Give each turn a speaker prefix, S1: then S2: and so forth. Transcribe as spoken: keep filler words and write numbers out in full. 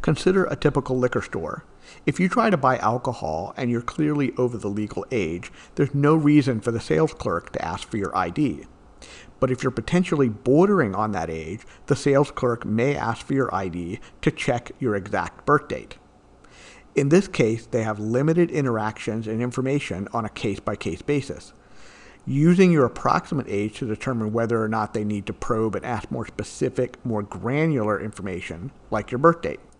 S1: Consider a typical liquor store. If you try to buy alcohol and you're clearly over the legal age, there's no reason for the sales clerk to ask for your I D. But if you're potentially bordering on that age, the sales clerk may ask for your I D to check your exact birth date. In this case, they have limited interactions and information on a case-by-case basis. Using your approximate age to determine whether or not they need to probe and ask more specific, more granular information, like your birth date.